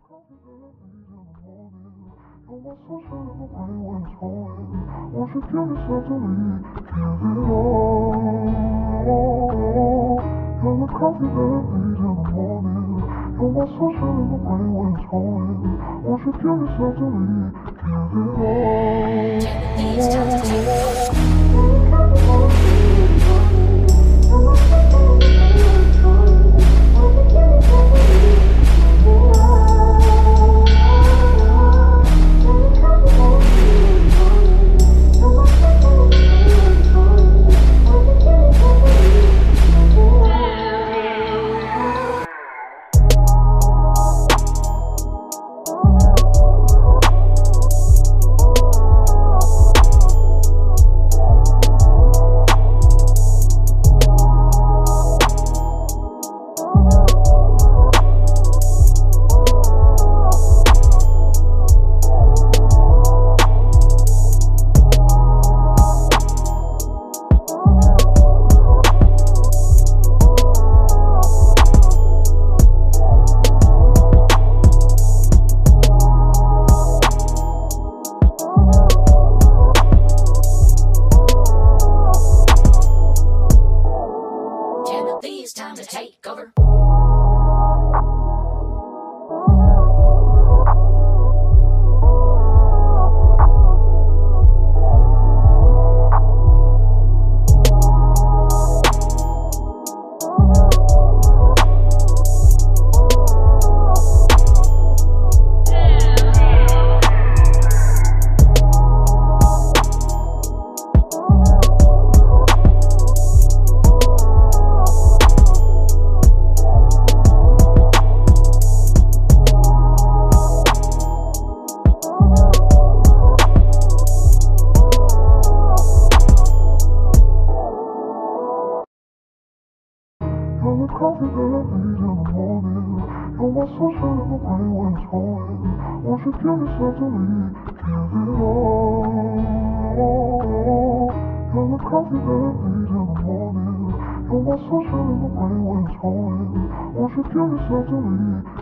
You're my sunshine in the rain when it's pouring. Won't you give yourself to me? Give it all. You're the coffee that I need in the morning. You're my sunshine in the rain when it's pouring. Won't you give yourself to me? Give it It's time to take over. You're the coffee that I need in the morning. You're my sunshine in the rain when it's pouring. Won't you give yourself to me? Give it all. You're the coffee that I need in the morning. You're my sunshine in the rain when it's pouring. Won't you give yourself to me?